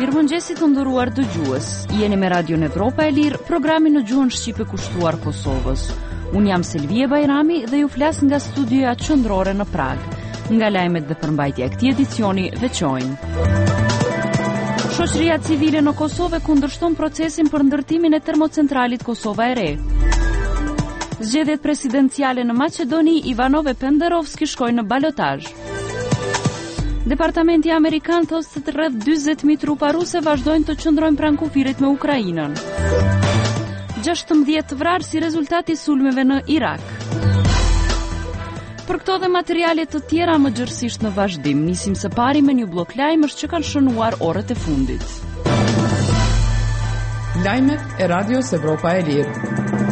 Mirëmëngjesi të nderuar dëgjues. Jeni me Radio Evropa e Lirë, programin në gjuhën shqipe kushtuar Kosovës. Unë jam Selvie Bajrami dhe ju flas nga studioja qendrore në Prag. Nga lajmet dhe përmbajtja e këtij edicioni veçojnë. Shoqëria civile në Kosovë kundërshton procesin për ndërtimin e termocentralit Kosova e Re. Zgjedhjet presidenciale në Maqedoni, Ivanov e Penderovski shkojnë në balotazh. Departamenti Amerikan thosë se të rreth 40.000 trupa ruse vazhdojnë të qëndrojnë pranë kufirit me Ukrainën. 16 vrarë si rezultati sulmeve në Irak. Për këto dhe materiale të tjera më gjërësisht në vazhdim, nisim së pari me një blok lajmësh që kanë shënuar orët e fundit. Lajmet e Radios Evropa e Lirë.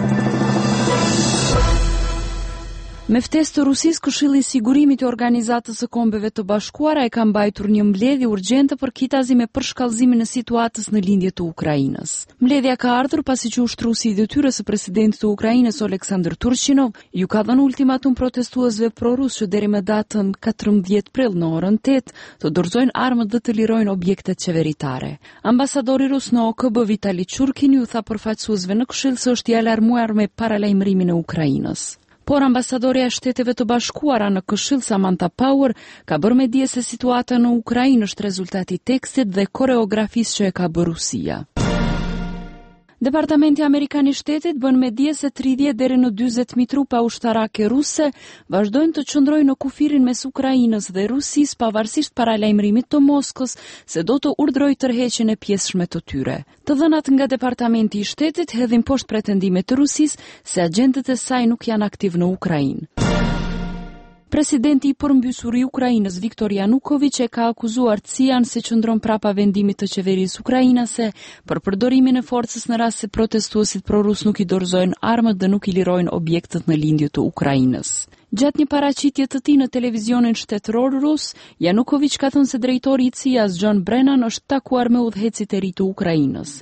Me ftesë të Rusisë, Këshilli i Sigurimit të Organizatës së Kombeve të Bashkuara e ka mbajtur një mbledhje urgjente për kitazi me përshkallëzimin e situatës në lindje të Ukrainës. Mbledhja ka ardhur pasi që ushtruesi i detyrës së presidentit të Ukrainës Aleksandr Turchinov ju ka dhënë ultimatum protestuesve prorus që deri më datën 14 prill në orën 8 të dorëzojnë armët dhe të lirojnë objektet qeveritare. Ambasadori rus në OKB Vitali Churkin ju tha përfaqësuesve në Këshill se është i alarmuar me paralajmërimin e Ukrainës. Por ambasadorja e Shteteve të Bashkuara në Këshill Samantha Power ka bërë me dije se situata në Ukrainë është rezultati i tekstit dhe koreografisë që e ka bërë Rusia. Departamenti Amerikan i Shtetit bën me dije se 30 deri në 40.000 trupa ushtarake ruse vazhdojnë të qëndrojnë në kufirin mes Ukrainës dhe Rusisë pavarësisht paralajmërimit të Moskës se do të urdhërojë tërheqjen e pjesëshme të tyre. Të dhënat nga Departamenti i Shtetit hedhin poshtë pretendimet të Rusisë se agentët e saj nuk janë aktiv në Ukrainë. Presidenti i përmbysur i Ukrainës Viktor Yanukovych e ka akuzuar CIA se qëndron prapa vendimit të qeverisë ukrainase për përdorimin e forcës në rast se protestuesit prorus nuk i dorëzojnë armët dhe nuk i lirojnë objektet në lindje të Ukrainës. Gjatë një paraqitje të tij në televizionin shtetëror rus, Yanukovych ka thënë se drejtori i CIA-s John Brennan është takuar me udhëhecit e ri të Ukrainës.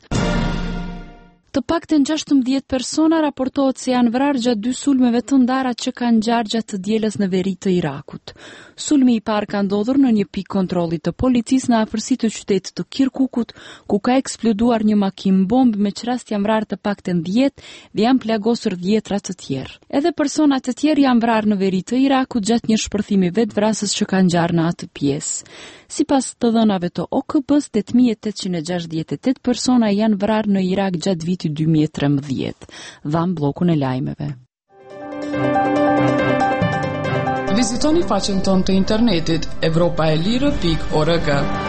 Të paktën 16 persona raportohet se janë vrarë gjatë 2 sulmeve të ndara që kanë ngjarë gjatë të dielës në veri të Irakut. Sulmi i parë ka ndodhur në një pikë kontrolli të policisë në afërsi të qytetit të Kirkukut, ku ka eksploduar një makinë bombë me çrast janë vrarë të paktën 10 dhe janë plagosur 10 të tjerë. Edhe persona të tjerë janë vrarë në veri të Irakut gjatë një shpërthimi vetvrasës që ka ngjarë në atë pjesë. Sipas të dhënave të OKB-s, 8.868 persona janë vrarë në Irak gjatë vitit 2013. Dham bllokun e lajmeve. Vizitoni faqen tonë të internetit europaelire.org.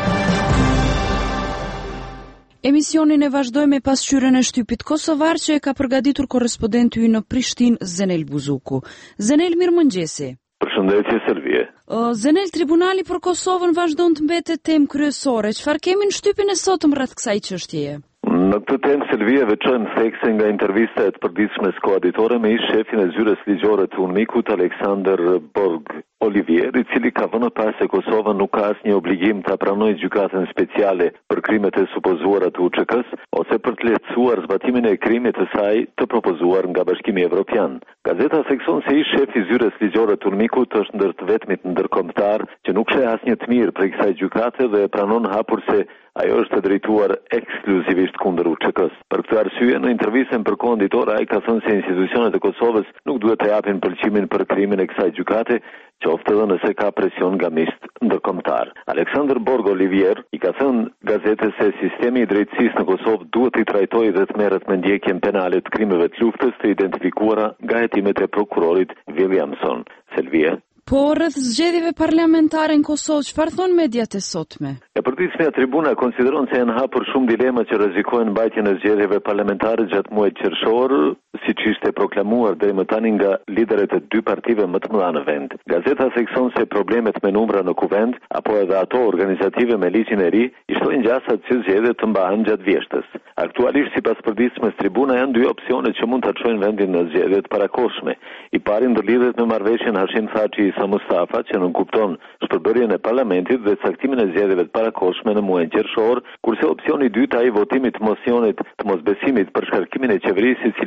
Emisionin e vazhdoj me pasqyrën e shtypit kosovar që e ka përgatitur korrespondenti ynë në Prishtinë, Zenel Buzuku. Zenel, mirëmëngjesi. Përshëndetje Selvie. Zenel, Tribunali për Kosovën vazhdon të mbetet temë kryesore. Çfarë kemi në shtypin e sotëm rreth kësaj çështjeje? Në këtë temë Selvie veçojmë thekse nga intervista e të përditshme koaditore me ish shefin e zyres ligjore të UNMIK-ut Aleksandr Borg Olivier, i cili ka vënë pas se Kosova nuk ka asnjë obligim ta pranojë gjykatën speciale për krimet e supozuara të UÇK-s ose për të lehtësuar zbatimin e krimit të saj të propozuar nga Bashkimi Evropian. Gazeta thekson se ish shefi i zyres ligjore të UNMIK-ut është ndër të vetmit ndërkombëtar që nuk sheh asnjë të mirë për kësaj gjykate dhe pranon hapur se ajo është e drejtuar ekskluzivisht kundër UÇK-s. Për këtë arsye, në intervistën për kohën ditore, ai ka thënë se institucionet e Kosovës nuk duhet të japin pëlqimin për krimin e kësaj gjykate, qoftë edhe nëse ka presion nga miqt ndërkombëtar. Aleksandr Borg Olivier i ka thënë gazetës se sistemi i drejtësisë në Kosovë duhet i trajtojë dhe të merret me ndjekjen penale të krimeve të luftës të identifikuara nga hetimet e prokurorit Williamson. Selvie. Po rreth zgjedhjeve parlamentare në Kosovë, çfarë thon mediat e sotme? E përditshmja tribuna konsideron se janë hapur shumë dilema që rrezikojnë mbajtjen e zgjedhjeve parlamentare gjatë muajit qershor, siç ishte proklamuar deri më tani nga liderët e 2 partive më të mëdha në vend. Gazeta thekson se problemet me numra në kuvend apo edhe ato organizative me ligjin e ri i shtojnë gjasat që zgjedhjet të mbahen gjatë vjeshtës. Aktualisht sipas përditshmes tribuna janë 2 opsione që mund ta çojnë vendin në zgjedhjet parakohshme. I pari ndërlidhet me marrëveshjen Hashim Thaçi Isa Mustafa që nuk kupton shpërbërjen e parlamentit dhe caktimin e zgjedhjeve të parakohshme në muajin qershor, kurse opsioni i dytë ai votimit të mocionit të mosbesimit për shkarkimin e qeverisë, i cili është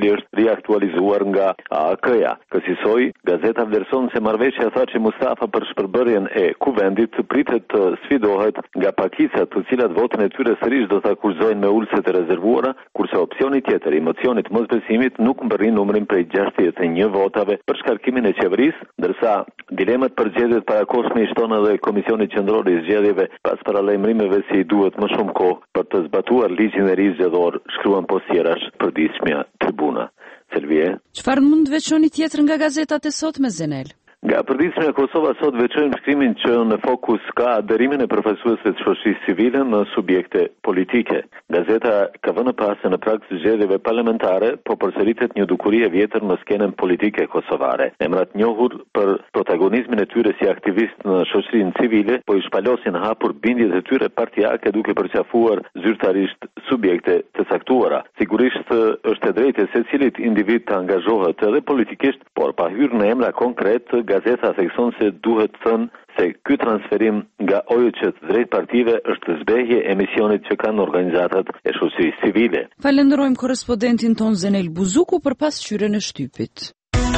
riaktualizuar nga AAK-ja. Kësaj gazeta vlerëson se marrëveshja tha që Mustafa për shpërbërjen e kuvendit pritet të sfidohet nga pakicat të cilat votën e tyre sërish do ta kurzojnë me ulset e rezervuara, kurse opsioni tjetër i mocionit mosbesimit nuk mbërrin numrin prej 61 votave për shkarkimin e qeverisë, ndërsa dilemat për zgjedhjet parakohshme i shton edhe Komisioni Qendror i Zgjedhjeve pas paralajmërimeve se i duhet më shumë kohë për të zbatuar ligjin e ri zgjedhor, shkruan postjerash përditshmja Tribuna. Selvie. Çfarë mund të veçoni tjetër nga gazetat e sotme, Zenel? Nga përditshmja Kosova sot veçojmë shkrimin që në fokus ka dërimin e përfaqësuesve të shoqërisë civile në subjekte politike. Gazeta ka vënë pas se në prag të zgjedhjeve parlamentare po përsëritet një dukuri e vjetër në skenën politike kosovare. Emrat njohur për protagonizmin e tyre si aktivist në shoqërinë civile po i shpalosin hapur bindjet e tyre partijake duke përqafuar zyrtarisht subjekte të caktuara. Sigurisht është e drejtë secilit individ të angazhohet edhe politikisht, por pa hyrë në emra konkret, gazeta thekson se duhet thënë se ky transferim nga OJC drejt partive është zbehje e misionit që kanë organizatat e shoqërisë civile. Falenderojmë korrespondentin ton Zenel Buzuku për pasqyrjen e shtypit.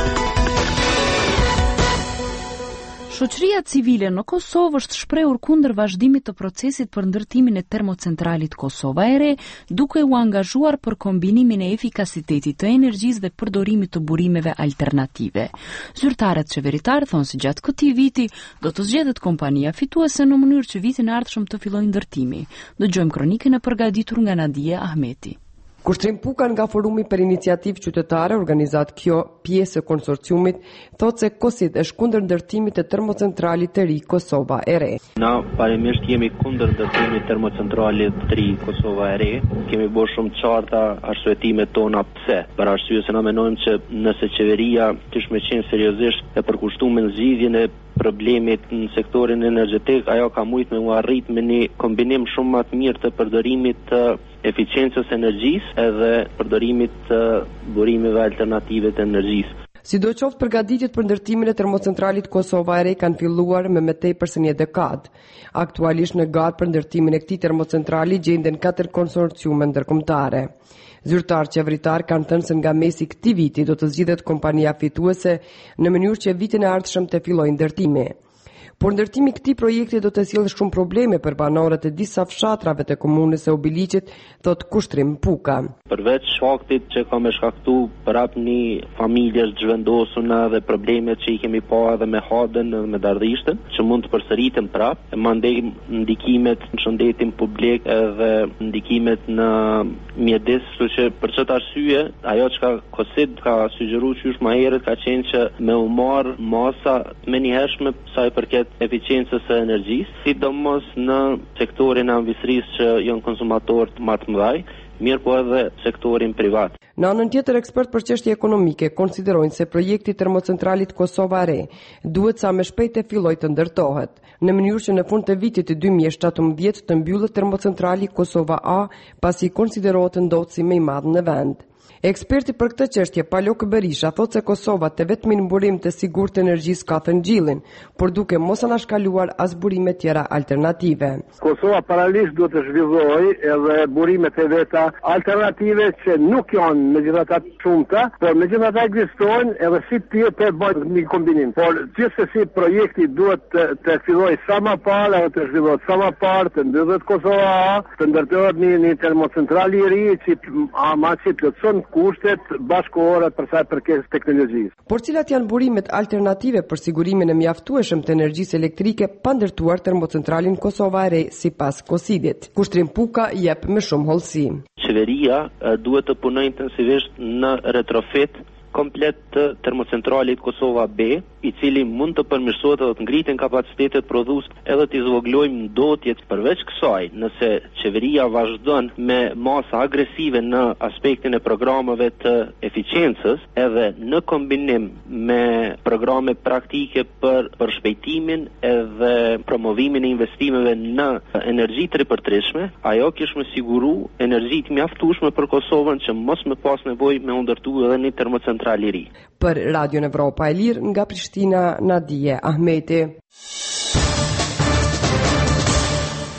Shoqëria civile në Kosovë është shprehur kundër vazhdimit të procesit për ndërtimin e termocentralit Kosova e Re, duke u angazhuar për kombinimin e efikasitetit të energjisë dhe përdorimit të burimeve alternative. Zyrtarët qeveritar thonë se gjatë këtij viti do të zgjedhet kompania fituese në mënyrë që vitin e ardhshëm të fillojë ndërtimi. Dëgjojmë kronikën e përgatitur nga Nadia Ahmeti. Kushtrim Puka nga Forumi për Iniciativë Qytetare, organizat kjo pjesë e konsorciumit, thotë se Kosit është kundër ndërtimit të termocentralit të ri Kosova e Re. Na parimisht jemi kundër ndërtimit termocentralit të ri Kosova e Re. Kemi bërë shumë qarta arsyetimet tona pse. Për arsye se na mendojmë që nëse qeveria kish me qenë seriozisht e përkushtuar me zgjidhjen e problemit në sektorin energjetik, ajo ka mujt me u arrit me një kombinim shumë më të mirë të përdorimit të eficiencës energjisë edhe përdorimit të burimeve alternative të energjisë. Sidoqoftë përgatitjet për ndërtimin e termocentralit Kosova e Re kanë filluar me tepër se një dekadë. Aktualisht në garë për ndërtimin e këtij termocentrali gjenden 4 konsorciume ndërkombëtare. Zyrtarë qeveritar kanë thënë se nga mesi këtij viti do të zgjidhet kompania fituese në mënyrë që vitin e ardhshëm të fillojë ndërtimi. Por ndërtimi i këtij projekti do të sjellë shumë probleme për banorët e disa fshatrave të komunës së Obiliqit, thot Kushtrim Puka. Përveç shkaktit që ka me shkaktu prap një familjes zhvendosuna dhe problemet që i kemi pa edhe me Hadën dhe me Dardhishtën, që mund të përsëriten prap, e mandej ndikimet në shëndetin publik edhe ndikimet në mjedis, kështu që për çet arsye, ajo që Kosit ka sugjeruar qysh më herët ka qenë që me u marr masa më njëhershme sa i përket eficiencës së energjisë, sidomos në sektorin e ambisrisë që janë konsumatorë më të mëdhej, mirë po edhe sektorin privat. Në anën tjetër, ekspert për çështje ekonomike konsiderojnë se projekti termocentralit Kosova e Re duhet sa më shpejt të fillojë të ndërtohet, në mënyrë që në fund të vitit të 2017 të mbyllet termocentrali Kosova A, pasi konsiderohet ndodhësi më i madh në vend. Eksperti për këtë çështje, Palok Berisha, thotë se Kosova te vetmi burim të sigurt të energjisë ka thënë gjillin, por duke mos anashkaluar as burime tjera alternative. Kosova paralelisht duhet të zhvillojë edhe burimet e veta alternative që nuk janë megjithatë shumëta, por megjithatë ekzistojnë edhe si të bëjnë një kombinim. Por gjithsesi projekti duhet të fillojë sa më parë, edhe të zhvillohet sa më parë, të ndërtohet Kosova A, të ndërtohet një termocentrale i ri që që plotson kushtet bashkëore për sa i përket teknologjisë. Por cilat janë burimet alternative për sigurimin e mjaftueshëm të energjisë elektrike pa ndërtuar termocentralin Kosova e Re sipas Kosidit? Kushtrim Puka jep më shumë hollësi. Qeveria duhet të punojë intensivisht në retrofit komplet të termocentralit Kosova B, i cili mund të përmirësohet edhe të ngrihen kapacitetet prodhues edhe të zvogëlojmë ndotjet. Përveç kësaj, nëse qeveria vazhdon me masa agresive në aspektin e programeve të eficiencës, edhe në kombinim me programe praktike për shpejtimin edhe promovimin e investimeve në energji të ripërtërishme, ajo kish më siguru energji të mjaftueshme për Kosovën që mos më pas nevojë me u ndërtu edhe një termocentrale i ri. Për Radio Evropa e Lirë nga Prishtina, Nadia Ahmeti.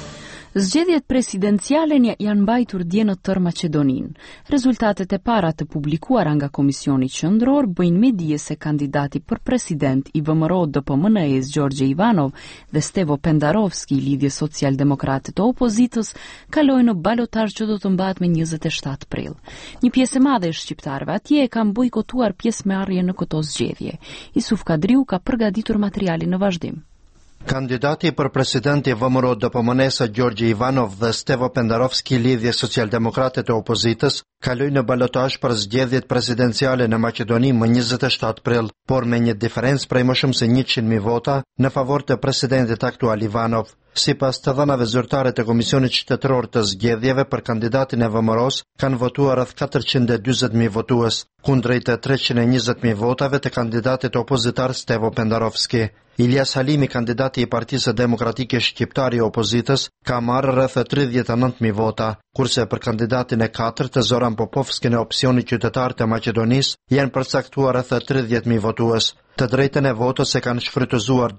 Zgjedhjet presidenciale janë mbajtur dje në tërë Maqedoninë. Rezultatet e para të publikuara nga Komisioni Qendror bëjnë me dije se kandidati për president i VMRO-DPMNE-s Gjorgje Ivanov dhe Stevo Pendarovski i Lidhjes Social-Demokrate të Opozitës kalojnë në balotazh që do të mbahet me 27 prill. Një pjesë e madhe e shqiptarëve atje e kanë bojkotuar pjesëmarrjen në këto zgjedhje. Isuf Kadriu ka përgatitur materialin në vazhdim. Kandidati për president i VMRO-DPMNE-s Gjorgje Ivanov dhe Stevo Pendarovski Lidhje Social-Demokrate të Opozitës kalojnë në balotazh për zgjedhjet presidenciale në Maqedoni më 27 prill, por me një diferencë prej më shumë se 100.000 vota në favor të presidentit aktual Ivanov. Sipas të dhënave zyrtare të Komisionit Shtetëror të Zgjedhjeve për kandidatin e VMRO-s kanë votuar rreth 440.000 votues, kundrejt të 320.000 votave të kandidatit opozitar Stevo Pendarovski. Ilyas Halimi, kandidati i Partisë Demokratike Shqiptare i Opozitës, ka marrë rreth 39.000 vota, kurse për kandidatin e katërt të Zoran Popovski në opsionit qytetar të Maqedonisë janë përcaktuar rreth 30.000 votues. Të drejtën e votës e kanë shfrytëzuar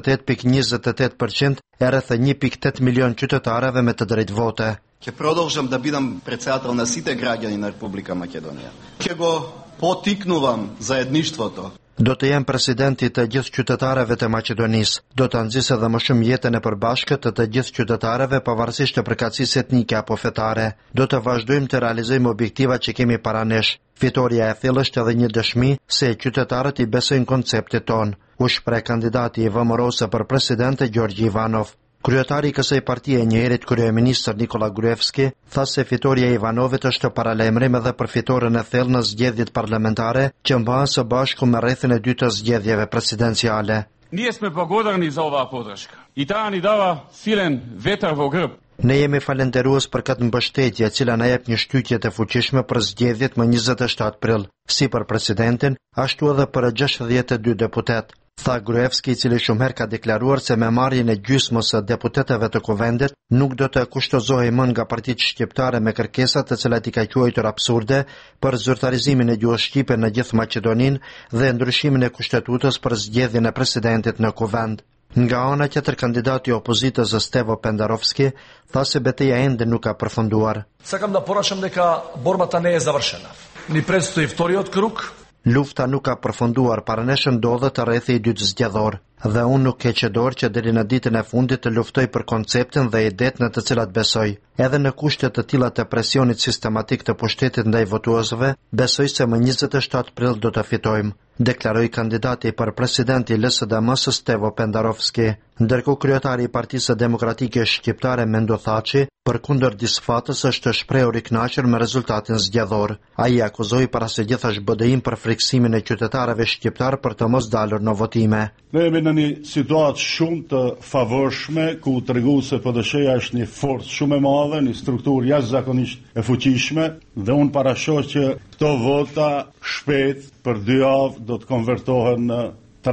48.28% e rreth 1.8 milion qytetarëve me të drejtë vote. Ќе продолжам да бидам председател на сите граѓани на Република Македонија. Ќе го потикнувам заедништвото. Do të jem presidenti të gjithë qytetarëve të Maqedonisë. Do të nxjisë edhe më shumë jetën e përbashkët të gjithë qytetarëve pavarësisht të përkatësisë etnike apo fetare. Do të vazhdojmë të realizojmë objektivat që kemi para nesh. Fitoria e thellë është edhe një dëshmi se qytetarët i besojnë konceptit ton, u shpreh kandidati i VMRO-s për president Gjorgje Ivanov. Kryetari i kësaj partie, e njëherët kryeministër Nikola Gruevski, tha se fitoria e Ivanovit është paralajmërim edhe për fitoren e thellë në zgjedhjet parlamentare që mbahen së bashku me rrethin e dytë të zgjedhjeve presidenciale. Ние сме благодарни за оваа подршка. И таа ни дава силен ветар во грб. Ne jemi falenderues për këtë mbështetje e cila na jep një shtytje të fuqishme për zgjedhjet më 27 prill, si për presidentin, ashtu edhe për 62 deputet. Tha Gruevski, i cili shumë herë ka deklaruar se me marrjen e gjysmës së deputetëve të kuvendit nuk do të kushtozohej më nga partitë shqiptare me kërkesat të cilat i ka quajtur absurde për zyrtarizimin e gjuhës shqipe në gjithë Maqedoninë dhe ndryshimin e kushtetutës për zgjedhjen e presidentit në kuvend. Nga ana tjetër, kandidati i opozitës Stevo Pendarovski tha se betejja ende nuk ka përfunduar. Сакам да порачам дека борбата не е завршена. Ни предстои вториот круг. Lufta nuk ka përfunduar, para nesh ndodhet rrethi i dytë zgjedhor, dhe unë nuk keq dorë që deri në ditën e fundit të luftoj për konceptin dhe idetë në të cilat besoj. Edhe në kushte të tilla të presionit sistematik të pushtetit ndaj votuesve, besoj se më 27 prill do të fitojmë, deklaroi kandidati për president i LSDM-s Stevo Pendarovski. Ndërkohë kryetari i Partisë Demokratike Shqiptare Mendo Thaçi, përkundër disfatës, është shprehur i kënaqur me rezultatin zgjedhor. Ai akuzoi para së gjithash BDI-n për friksimin e qytetarëve shqiptar për të mos dalur në votime. Ne jemi në një situatë shumë të favorshme ku treguese PDSH-ja është një forcë shumë e madhe, një strukturë jashtëzakonisht e fuqishme dhe unë parashoh që këto vota shpejt për 2 javë do të konvertohen në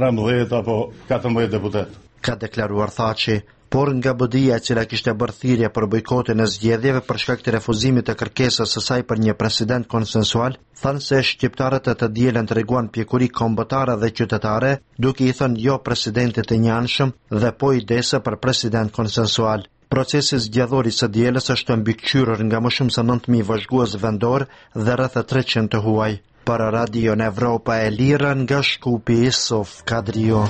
13 apo 14 deputet. Ka deklaruar Thaçi, por nga BDI-ja e cila kishte bërë thirrje për bojkotin e zgjedhjeve për shkak të refuzimit të kërkesës së saj për një president konsensual, thanë se shqiptarët e të dielën treguan pjekuri kombëtare dhe qytetare, duke i thënë jo presidentit të njanshëm dhe po idese për president konsensual. Procesi zgjedhor i së dielës është mbikëqyrur nga më shumë se 9.000 vëzhgues vendor dhe rreth 300 të huaj. Për Radio Evropa e Lirë nga Shkupi, Isuf Kadriu.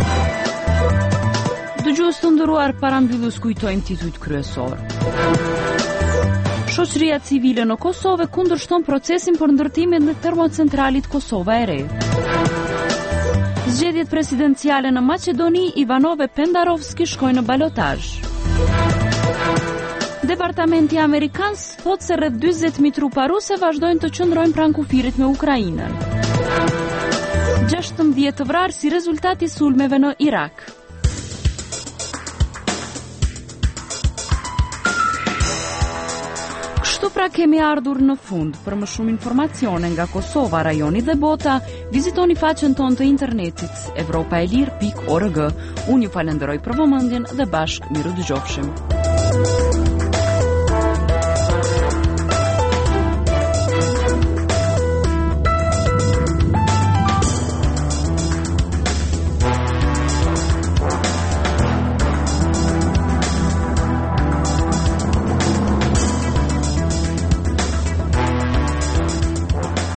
Dëgjues të nderuar, para mbylljes kujtojmë titujt kryesor. Shoqëria civile në Kosovë kundërshton procesin për ndërtimin e termocentralit Kosova e Re. Zgjedhjet presidenciale në Maqedoni, Ivanov e Pendarovski shkojnë në balotazh. Departamenti amerikan thot se rreth 40.000 trupa ruse vazhdojnë të qëndrojnë pranë kufirit me Ukrainën. 16 të vrarë si rezultati sulmeve në Irak. Kështu pra kemi ardhur në fund. Për më shumë informacione nga Kosova, rajoni dhe bota, vizitoni faqen tonë të internetit evropaelir.org. Unë ju falenderoj për vëmendjen dhe bashkë miru dëgjofshim.